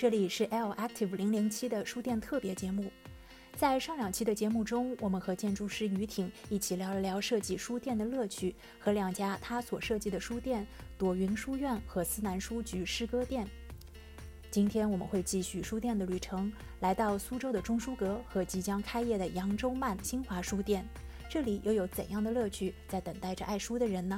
这里是 L Active 007的书店特别节目。在上2期的节目中，我们和建筑师于挺一起聊了聊设计书店的乐趣和2家他所设计的书店朵云书院和思南书局诗歌店。今天我们会继续书店的旅程，来到苏州的中书阁和即将开业的扬州漫新华书店，这里又有怎样的乐趣在等待着爱书的人呢？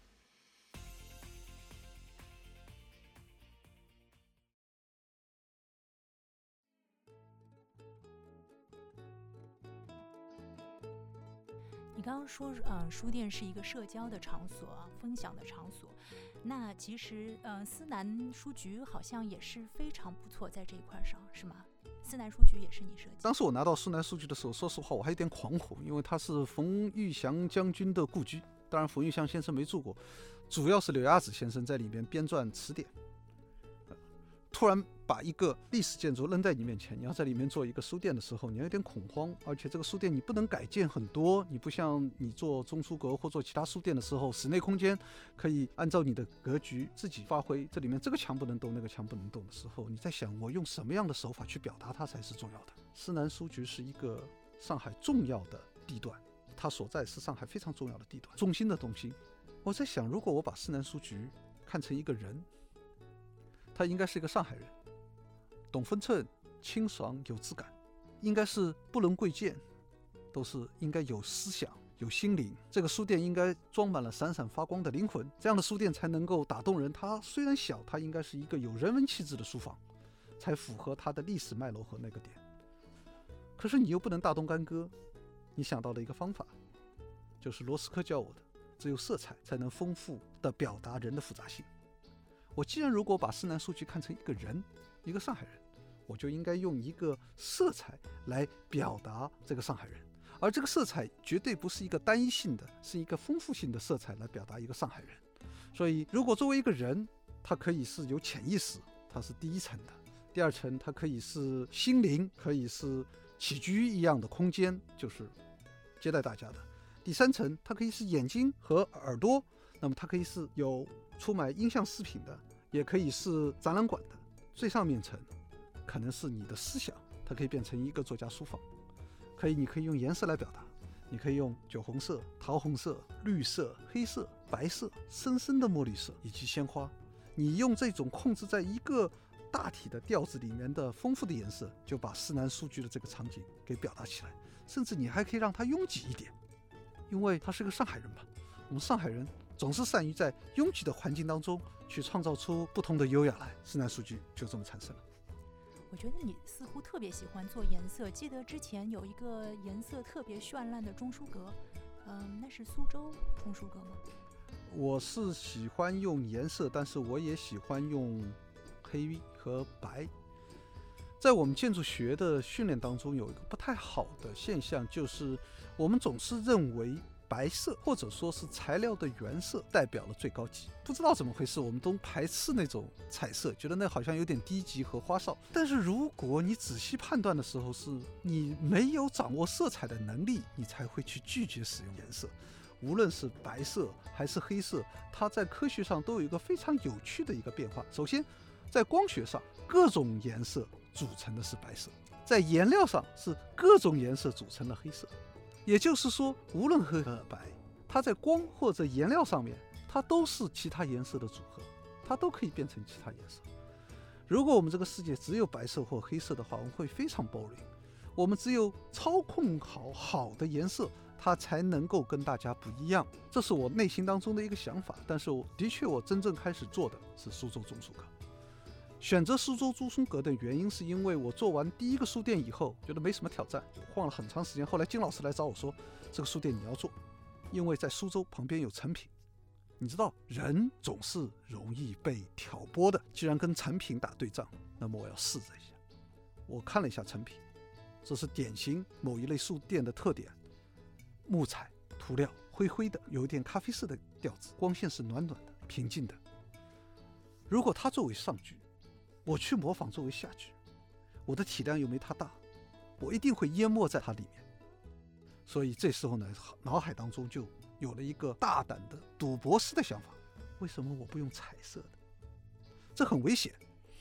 你刚刚说，书店是一个社交的场所，分享的场所。那其实，思南书局好像也是非常不错，在这一块上，是吗？思南书局也是你设计？ 当时我拿到思南书局的时候，说实话我还有点狂火，因为它是冯玉祥将军的故居。当然，冯玉祥先生没住过，主要是刘亚子先生在里面编撰词典。突然把一个历史建筑扔在你面前，你要在里面做一个书店的时候，你有点恐慌，而且这个书店你不能改建很多，你不像你做中书阁或做其他书店的时候，室内空间可以按照你的格局自己发挥，这里面这个墙不能动那个墙不能动的时候，你在想我用什么样的手法去表达它才是重要的。思南书局是一个上海重要的地段，它所在是上海非常重要的地段，中心的中心。我在想，如果我把思南书局看成一个人，他应该是一个上海人，懂分寸，清爽有质感，应该是不能贵贱，都是应该有思想有心灵。这个书店应该装满了闪闪发光的灵魂，这样的书店才能够打动人。它虽然小，它应该是一个有人文气质的书房，才符合它的历史脉络和那个点。可是你又不能大动干戈，你想到了一个方法，就是罗斯科教我的，只有色彩才能丰富地表达人的复杂性。我既然如果把思南书局看成一个人，一个上海人，我就应该用一个色彩来表达这个上海人，而这个色彩绝对不是一个单一性的，是一个丰富性的色彩来表达一个上海人。所以如果作为一个人，他可以是有潜意识，他是第一层的，第二层他可以是心灵，可以是起居一样的空间，就是接待大家的。第三层它可以是眼睛和耳朵，那么它可以是有出买音像饰品的，也可以是展览馆的。最上面层可能是你的思想，它可以变成一个作家书房，你可以用颜色来表达，你可以用酒红色、桃红色、绿色、黑色、白色、深深的墨绿色以及鲜花，你用这种控制在一个大体的调子里面的丰富的颜色，就把思南书局的这个场景给表达起来。甚至你还可以让它拥挤一点，因为他是个上海人嘛，我们上海人总是善于在拥挤的环境当中去创造出不同的优雅来，思南书局就这么产生了。 我觉得你似乎特别喜欢做颜色，记得之前有一个颜色特别绚烂的中书阁，那是苏州中书阁吗？ 我是喜欢用颜色，但是我也喜欢用黑和白。在我们建筑学的训练当中，有一个不太好的现象，就是我们总是认为白色或者说是材料的原色代表了最高级，不知道怎么回事，我们都排斥那种彩色，觉得那好像有点低级和花哨。但是如果你仔细判断的时候，是你没有掌握色彩的能力，你才会去拒绝使用颜色。无论是白色还是黑色，它在科学上都有一个非常有趣的一个变化。首先在光学上，各种颜色组成的是白色，在颜料上是各种颜色组成了黑色。也就是说，无论黑和白，它在光或者颜料上面，它都是其他颜色的组合，它都可以变成其他颜色。如果我们这个世界只有白色或黑色的话，我们会非常 boring。我们只有操控好的颜色，它才能够跟大家不一样。这是我内心当中的一个想法，但是我真正开始做的是苏州中书阁。选择苏州中书阁的原因是因为我做完第一个书店以后觉得没什么挑战，晃了很长时间。后来金老师来找我说，这个书店你要做，因为在苏州旁边有成品。你知道人总是容易被挑拨的，既然跟成品打对仗，那么我要试着一下。我看了一下成品，这是典型某一类书店的特点，木材涂料灰灰的，有一点咖啡色的调子，光线是暖暖的平静的。如果它作为上句，我去模仿作为下句，我的体量又没它大，我一定会淹没在它里面。所以这时候呢，脑海当中就有了一个大胆的赌博式的想法，为什么我不用彩色的？这很危险，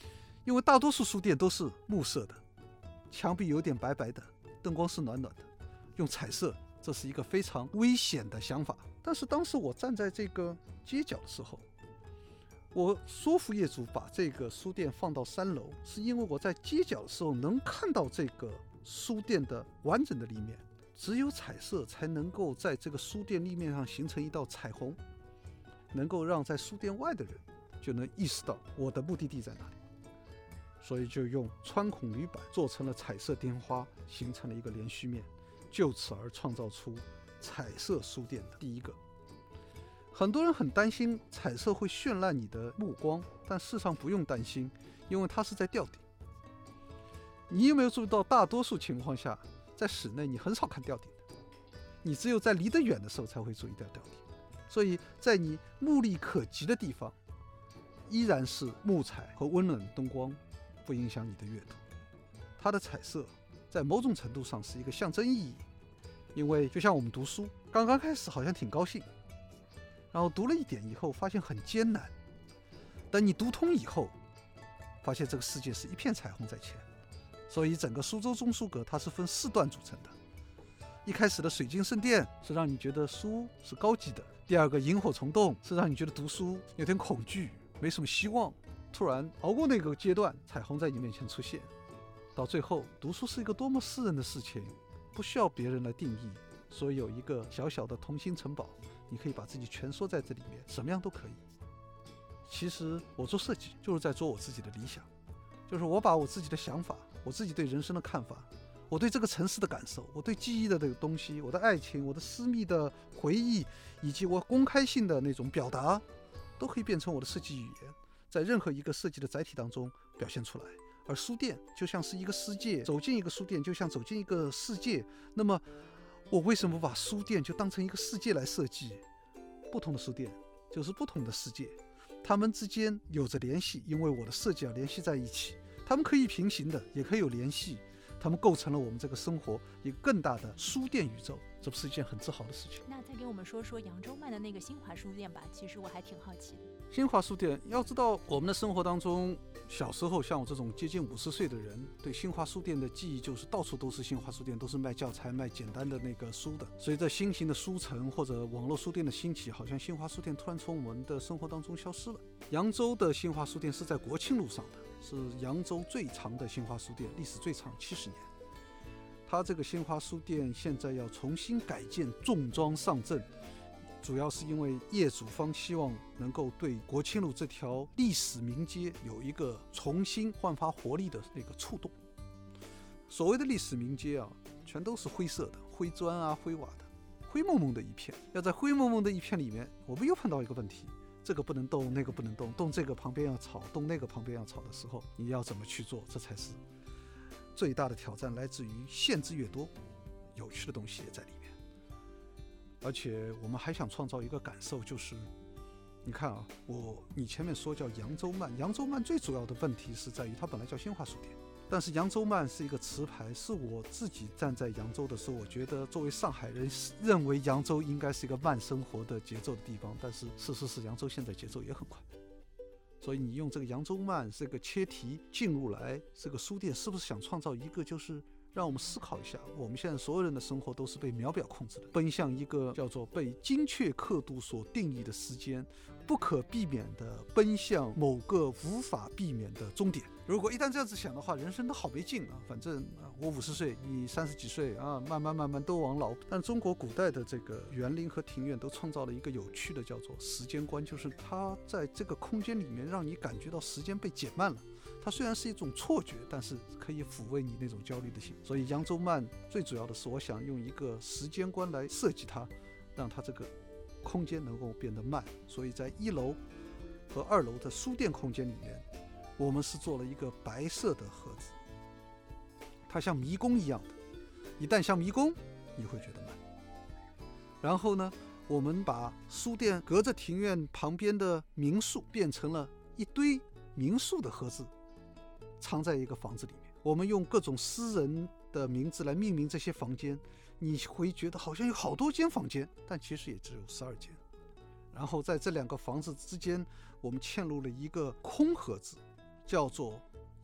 因为大多数书店都是木色的，墙壁有点白白的，灯光是暖暖的，用彩色，这是一个非常危险的想法。但是当时我站在这个街角的时候，我说服业主把这个书店放到3楼，是因为我在街角的时候能看到这个书店的完整的立面，只有彩色才能够在这个书店立面上形成一道彩虹，能够让在书店外的人就能意识到我的目的地在哪里。所以就用穿孔铝板做成了彩色天花，形成了一个连续面，就此而创造出彩色书店的第一个。很多人很担心彩色会绚烂你的目光，但事实上不用担心，因为它是在吊顶。你有没有注意到，大多数情况下在室内你很少看吊顶的，你只有在离得远的时候才会注意到吊顶。所以在你目力可及的地方，依然是木材和温暖的灯光不影响你的阅读。它的彩色在某种程度上是一个象征意义，因为就像我们读书，刚刚开始好像挺高兴，然后读了一点以后发现很艰难，等你读通以后发现这个世界是一片彩虹在前。所以整个苏州中书阁它是分4段组成的。一开始的水晶圣殿是让你觉得书是高级的，第二个萤火虫洞是让你觉得读书有点恐惧，没什么希望，突然熬过那个阶段，彩虹在你面前出现，到最后读书是一个多么私人的事情，不需要别人来定义，所以有一个小小的同心城堡，你可以把自己蜷缩在这里面，什么样都可以。其实我做设计就是在做我自己的理想，就是我把我自己的想法，我自己对人生的看法，我对这个城市的感受，我对记忆的这个东西，我的爱情，我的私密的回忆，以及我公开性的那种表达，都可以变成我的设计语言，在任何一个设计的载体当中表现出来。而书店就像是一个世界，走进一个书店就像走进一个世界。那么我为什么把书店就当成一个世界来设计？不同的书店就是不同的世界，它们之间有着联系，因为我的设计要联系在一起，它们可以平行的，也可以有联系，它们构成了我们这个生活一个更大的书店宇宙，这不是一件很自豪的事情。 那再给我们说说扬州慢的那个新华书店吧，其实我还挺好奇的。 新华书店，要知道我们的生活当中，小时候像我这种接近50岁的人，对新华书店的记忆就是到处都是新华书店，都是卖教材卖简单的那个书的。随着新型的书城或者网络书店的兴起，好像新华书店突然从我们的生活当中消失了。扬州的新华书店是在国庆路上的，是扬州最长的新华书店，历史最长70年。它这个新华书店现在要重新改建，重装上阵，主要是因为业主方希望能够对国庆路这条历史名街有一个重新焕发活力的那个触动。所谓的历史名街啊，全都是灰色的，灰砖啊灰瓦的，灰蒙蒙的一片。要在灰蒙蒙的一片里面，我们又碰到一个问题，这个不能动，那个不能动，动这个旁边要吵，动那个旁边要吵的时候，你要怎么去做？这才是最大的挑战，来自于限制越多，有趣的东西也在里面。而且我们还想创造一个感受，就是你看啊，你前面说叫扬州慢，扬州慢最主要的问题是在于它本来叫新华书店，但是扬州慢是一个词牌，是我自己站在扬州的时候，我觉得作为上海人认为扬州应该是一个慢生活的节奏的地方，但是事实是扬州现在节奏也很快。所以你用这个扬州慢这个切题进入来，这个书店是不是想创造一个就是让我们思考一下，我们现在所有人的生活都是被秒表控制的，奔向一个叫做被精确刻度所定义的时间，不可避免的奔向某个无法避免的终点。如果一旦这样子想的话，人生都好没劲啊！反正我50岁，你30几岁啊，慢慢都往老。但中国古代的这个园林和庭院都创造了一个有趣的叫做时间观，就是它在这个空间里面让你感觉到时间被减慢了。它虽然是一种错觉，但是可以抚慰你那种焦虑的心。所以扬州慢最主要的是，我想用一个时间观来设计它，让它这个空间能够变得慢。所以在1楼和2楼的书店空间里面，我们是做了一个白色的盒子，它像迷宫一样的，一旦像迷宫，你会觉得慢。然后呢，我们把书店隔着庭院旁边的民宿变成了一堆民宿的盒子，藏在一个房子里面。我们用各种私人的名字来命名这些房间，你会觉得好像有好多间房间，但其实也只有12间。然后在这2个房子之间，我们嵌入了一个空盒子，叫做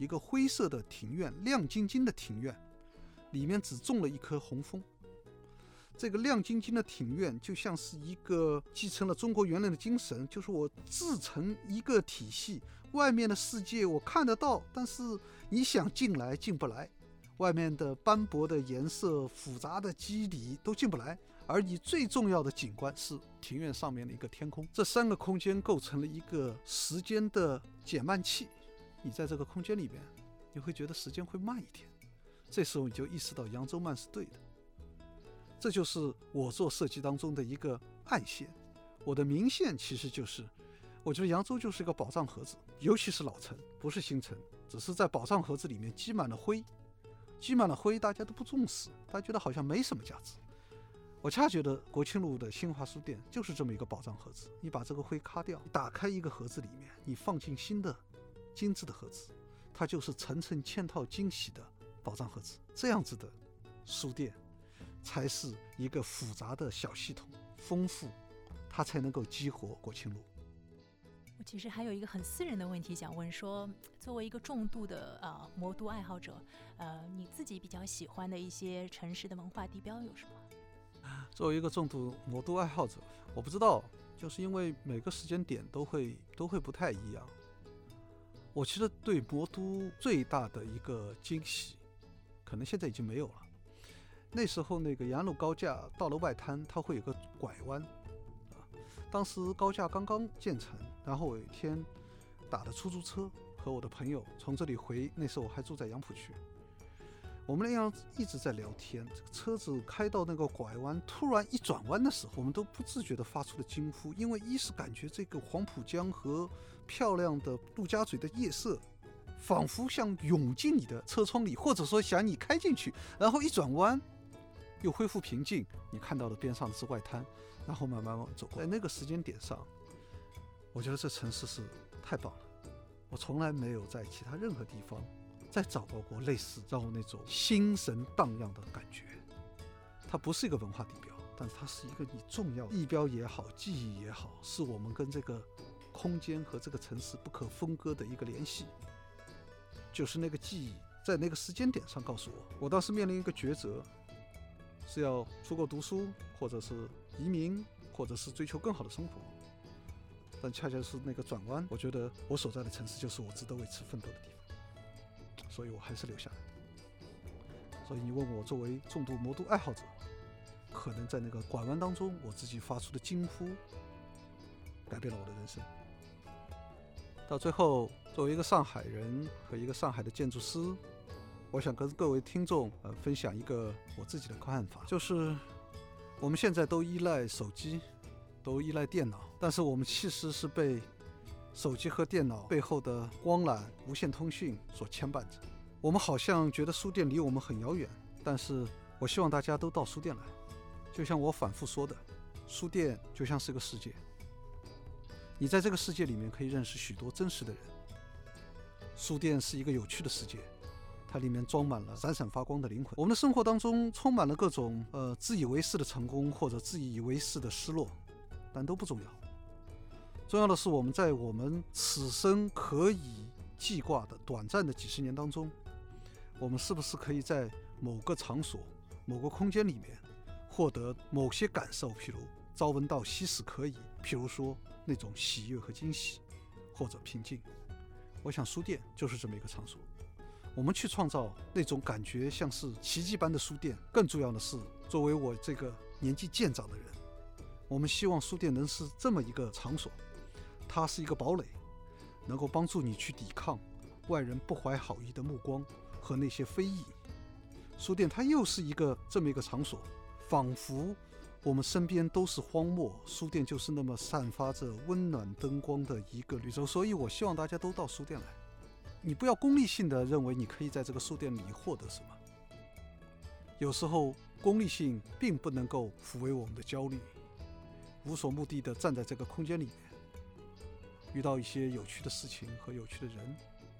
一个灰色的庭院，亮晶晶的庭院，里面只种了一棵红枫。这个亮晶晶的庭院就像是一个继承了中国原来的精神，就是我自成一个体系，外面的世界我看得到，但是你想进来进不来，外面的斑驳的颜色、复杂的肌理都进不来，而你最重要的景观是庭院上面的一个天空。这3个空间构成了一个时间的减慢器，你在这个空间里面，你会觉得时间会慢一点，这时候你就意识到扬州慢是对的。这就是我做设计当中的一个暗线。我的明线其实就是，我觉得扬州就是一个宝藏盒子，尤其是老城，不是新城，只是在宝藏盒子里面积满了灰，大家都不重视，大家觉得好像没什么价值。我恰觉得国庆路的新华书店就是这么一个宝藏盒子，你把这个灰咔掉，打开一个盒子里面，你放进新的精致的盒子，它就是层层嵌套惊喜的宝藏盒子。这样子的书店才是一个复杂的小系统，丰富，它才能够激活国庆路。 我其实还有一个很私人的问题想问，说作为一个重度的魔都爱好者，你自己比较喜欢的一些城市的文化地标有什么？ 作为一个重度魔都爱好者，我不知道，就是因为每个时间点都会不太一样。我其实对魔都最大的一个惊喜，可能现在已经没有了。那时候那个沿路高架到了外滩，它会有个拐弯，当时高架刚刚建成，然后我有一天打的出租车和我的朋友从这里回，那时候我还住在杨浦区，我们那样一直在聊天，这个车子开到那个拐弯，突然一转弯的时候，我们都不自觉地发出了惊呼，因为一是感觉这个黄浦江和漂亮的陆家嘴的夜色仿佛像涌进你的车窗里，或者说想你开进去，然后一转弯又恢复平静，你看到的边上是外滩，然后慢慢走过。在那个时间点上，我觉得这城市是太棒了，我从来没有在其他任何地方再找到过类似让我那种心神荡漾的感觉。它不是一个文化地标，但是它是一个你重要地标也好，记忆也好，是我们跟这个空间和这个城市不可分割的一个联系。就是那个记忆在那个时间点上告诉我，我当时面临一个抉择，是要出国读书，或者是移民，或者是追求更好的生活。但恰恰是那个转弯，我觉得我所在的城市就是我值得为此奋斗的地方，所以我还是留下来。所以你问我作为重度魔都爱好者，可能在那个拐弯当中，我自己发出的惊呼改变了我的人生。到最后，作为一个上海人和一个上海的建筑师，我想跟各位听众分享一个我自己的看法，就是我们现在都依赖手机，都依赖电脑，但是我们其实是被手机和电脑背后的光缆、无线通讯所牵绊着。我们好像觉得书店离我们很遥远，但是我希望大家都到书店来。就像我反复说的，书店就像是个世界，你在这个世界里面可以认识许多真实的人。书店是一个有趣的世界，它里面装满了闪闪发光的灵魂。我们的生活当中充满了各种自以为是的成功，或者自以为是的失落，但都不重要。重要的是我们在我们此生可以记挂的短暂的几十年当中，我们是不是可以在某个场所、某个空间里面获得某些感受，譬如朝闻道，夕死可矣，譬如说那种喜悦和惊喜，或者平静。我想书店就是这么一个场所，我们去创造那种感觉像是奇迹般的书店。更重要的是，作为我这个年纪渐长的人，我们希望书店能是这么一个场所，它是一个堡垒，能够帮助你去抵抗外人不怀好意的目光和那些非议。书店它又是这么一个场所，仿佛我们身边都是荒漠，书店就是那么散发着温暖灯光的一个绿洲。所以我希望大家都到书店来，你不要功利性的认为你可以在这个书店里获得什么，有时候功利性并不能够抚慰我们的焦虑，无所目的的站在这个空间里面，遇到一些有趣的事情和有趣的人，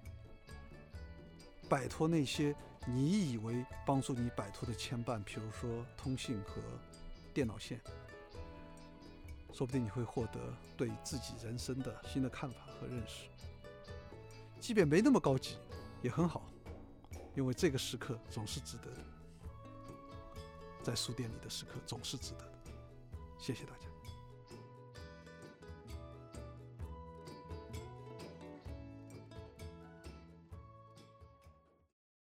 摆脱那些你以为帮助你摆脱的牵绊，比如说通信和电脑线，说不定你会获得对自己人生的新的看法和认识。即便没那么高级， 也很好，因为这个时刻总是值得的，在书店里的时刻总是值得的。谢谢大家。